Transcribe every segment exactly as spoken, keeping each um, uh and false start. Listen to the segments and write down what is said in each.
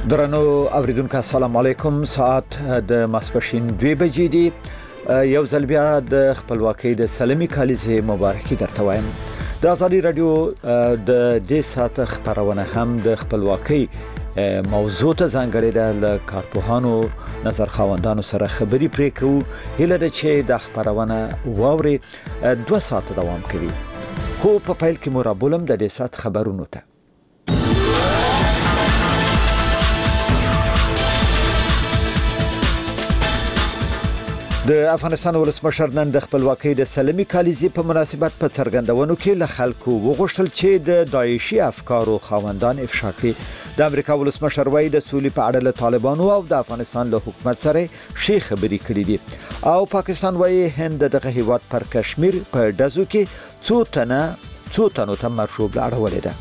درنو اوریدونکو السلام علیکم. ساعت د ماسپښین دوه بجې دي. یو ځل بیا د خپلواکۍ د سلمي کالیزې مبارکي درته وایم. د ازادي رادیو د دې ساعت خبرونه هم د خپلواکۍ موضوع ته ځانګړې ده. ل کارپوهانو نظر خواندانو سره خبري پرې کوو. هله د چې د خبرونه واوري دوه ساعت دوام کوي. خو په پیل کې مرابولم د دې ساعت خبرونو ته. د افغانستان ولسمشر نن د خپلواکۍ د سلمي کالیزې په مناسبت په څرګندونو کې له خلکو وغوښتل چې د داعشي افکارو خاوندان افشا کړي. د امریکا ولسمشر وايي د سولې په اړه له طالبانو او د افغانستان له حکومت سره شي خبرې کړې دي. او پاکستان وايي هند دغه هیواد پر کشمیر په دزو کې څو تنه څو تنو ته مرشوب لاړولې ده.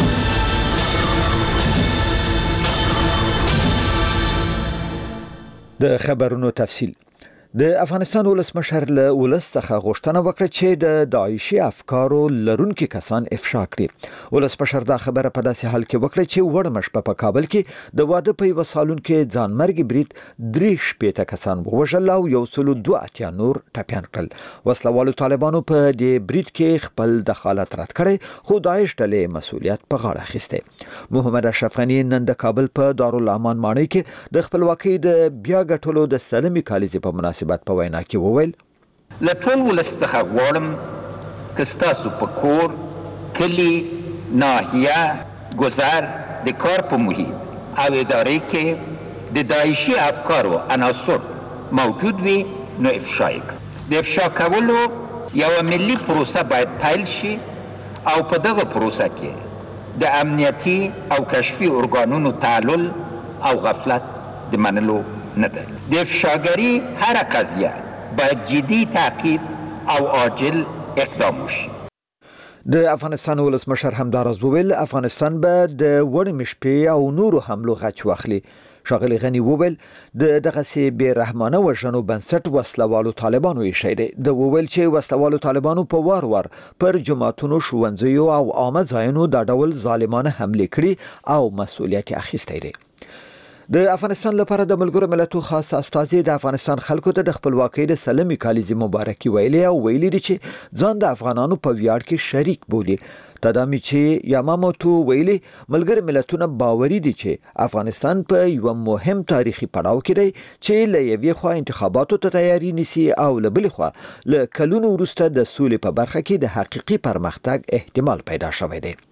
د خبرونو تفصیل. د افغانستان ولسمشر له ولسته غوښتنه وکړه چې د داعشي افکارو لرونکي کسان افشا کړي. ولسمشر دا خبره په داسې حال کې وکړه چې وړمش په کابل کې د واده په یو سالون کې ځانمرګي برید درې شپېته کسان وژل او یو سل دوه اتیا نور ټپيان کړل. وسلوالو طالبانو په دې برید کې خپل دخالت رد کړي، خو داعش ډلې مسؤلیت په غاړه اخیسته. محمد اشرف غنی نن د کابل په دارالامان ماڼۍ کې د خپلواکۍ د بیا ګټلو د سلمي کالیزې په مناسبت په وینا کې وویل: لټول ولستخه غواړم که ستاسو په کور، کلی، ناحیه، گذر د کار په محیط او ادارې کې د داعشي افکارو عناصر موجود وي نو افشا کړئ. د افشا کولو یوه ملي پروسه باید پیل شي او په دغه پروسه کې د امنیتي او کشفي ارګانونو تعلل او غفلت د منلو نه ده. د افشاګری هر قضیه باید جدي تعقیب او عاجل اقدام وشي. د افغانستان ولسمشر همداراز وویل افغانستان به د وړمې شپې او نورو حملو غچ واخلي. ښاغلي غني وویل د دغه سي بې رحمانه وژنو بنسټ وسلوالو طالبانو یې شي دي. د وویل چې وسلوالو طالبانو په وار وار پر جماعتونو، ښوونځیو او عامه ځایونو دا ډول ظالمانه حملې کړي او مسؤلیت اخیستی دی. د افغانستان لپاره د ملګرو ملتونو خاص استازي د افغانستان خلکو ته د خپلواکۍ د سلمي کالیزې مبارکي ویلي او ویلي دي چې ځان د افغانانو په ویاړ کې شریک بولي. تدامي چې یاماموتو ویلي ملګرو ملتونو باوري دي چې افغانستان په یو مهم تاریخي پړاو کې دی چې له یوې خوا انتخاباتو ته تیاری نیسي او له بلې خوا له کلونو وروسته د سولې په برخه کې د حقيقي پرمختګ احتمال پیدا شوی دی.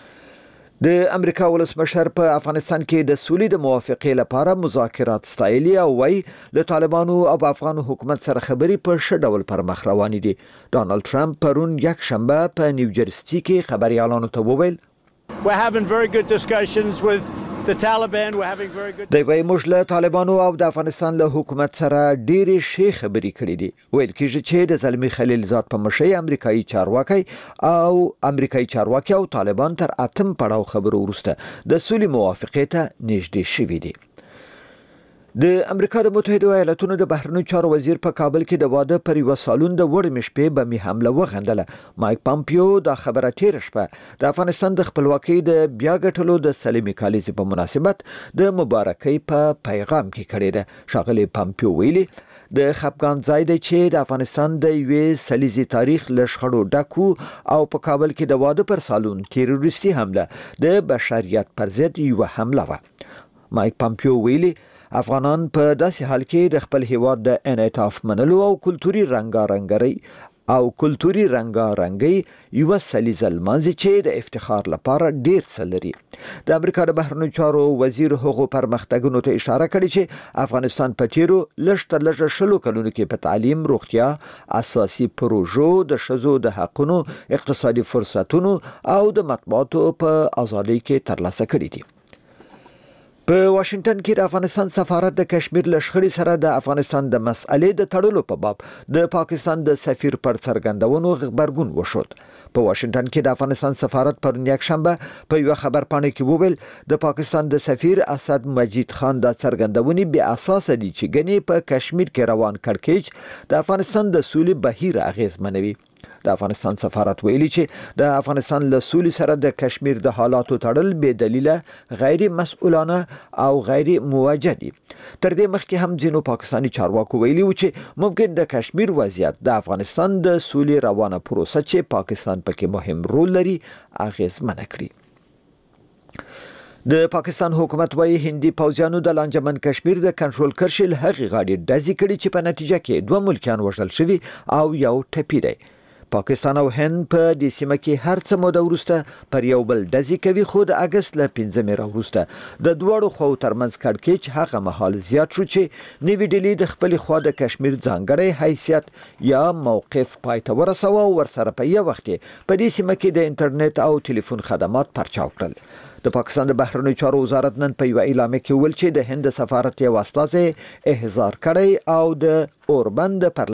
د امریکا ولسمشر په افغانستان کې د سولې د موافقې لپاره مذاکرات ستایلي او وايي له طالبانو او افغان حکومت سره خبرې په ښه ډول پر مخ روانې دي. ډانلډ ټرمپ پرون یک شنبه په نیوجرسي کې خبريالانو ته وویل: We're having very good discussions with the Taliban. We're having very good د وای موږ له طالبانو او د افغانستان له حکومت سره ډېرې ښې خبرې کړې دي. ویل کېږي چې د زلمی خلیلزاد په مشرۍ امریکایي چارواکي او امریکایي چارواکي او طالبان تر اتم پړاو خبرو وروسته د سولې موافقې ته نږدې شوي دي. د امریکا د متحده ایالاتونو د بهرنیو چارو وزیر په کابل کې د واده پر یو سالون د وړمې شپې بمي حمله وغندله. مایک پامپیو دا خبره تیر شپه د افغانستان د خپلواکۍ د بیا ګټلو د سلمي کالیزې په مناسبت د مبارکۍ په پیغام کې کړې ده. ښاغلي پامپیو ویلي د خپګان ځای دی چې د افغانستان د یوې سلیزي تاریخ له شخړو ډکو او په کابل کې د واده پر سالون تیروریستي حمله د بشریت پر ضد یو حمله و. مایک پامپیو ویلي افغانان په داسې حال کې د خپل هیواد د انعطاف منلو او کلتوري رنګارنګي او کلتوري رنګارنګي یو سلیزه لمانځي چې د افتخار لپاره ډیر څه لري. د امریکا د بهرنیو چارو وزیر هغو پرمختګونو ته اشاره کړې چې افغانستان په تیرو لږ تر لږه شلو کلونو کې په تعلیم، روغتیا، اساسي پروژو، د ښځو د حقونو، اقتصادي فرصتونو او د مطبوعاتو په ازادۍ کې ترلاسه کړې دي. په واشنگټن کې د افغانستان سفارت د کشمیر له شخړې سره د افغانستان د مسئلې د تړلو په باب د پاکستان د سفیر پر څرګندونو خبرګون وشود. په واشنگټن کې د افغانستان سفارت پرون یک شنبه په یو خبر پاڼه کې وویل د پاکستان د سفیر اسد مجید خان د څرګندونې بې اساس دي چې ګنې په کشمیر کې روان کړکېچ د افغانستان د سولې بهیر اغیزمنوي. د افغانستان سفارت ویلي چې د افغانستان له سولې سره د کشمیر د حالاتو تړل بې دلیله غیر مسؤلانه او غیر موجه دي. تر دې مخکې هم ځینو پاکستاني چارواکو ویلي و چې ممکن د کشمیر وضعیت د افغانستان د سولې روانه پروسه چې پاکستان پکې مهم رول لري اغیزمنه کړي. د پاکستان حکومت وايي هندي پوځیانو د لانجمن کشمیر د کنټرول کرشل هغه غاډي ډزې کړي چې په نتیجه کې دوه ملکیان وژل شوي او یو ټپي دی. پاکستان او هند په دې سیمه کې هر څه موده وروسته پر یو بل ډزې کوي، خو د اگست له پنځمې راوروسته د دوړو خو ترمنځ کړکېچ هغه مهال زیات شو چې نوی ډیلی د خپل خوا د کشمیر ځانګړی حیثیت یا موقف پای ته ورسوه او ورسره په یو وخت په دې سیمه کې د انټرنیټ او ټلیفون خدمات پرچاو کړل. د پاکستان د بهرنیو چارو وزارت نن په یو اعلامیه کې ویل چې د هند سفارت یو استازی احضار کړی او د اوربند پر